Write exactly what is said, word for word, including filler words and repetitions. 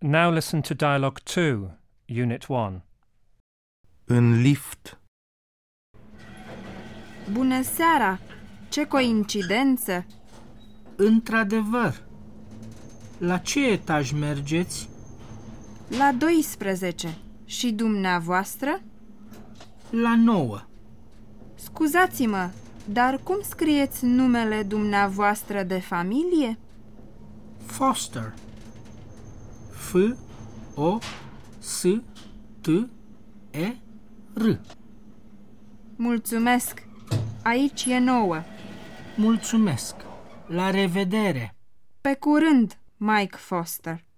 Now listen to Dialogue two, Unit one. În lift. Bună seara! Ce coincidență! Într-adevăr. La ce etaj mergeți? La doisprezece. Și dumneavoastră? La nouă. Scuzați-mă, dar cum scrieți numele dumneavoastră de familie? Foster. F O S T E R. Mulțumesc! Aici e nouă. Mulțumesc. La revedere. Pe curând, Mike Foster.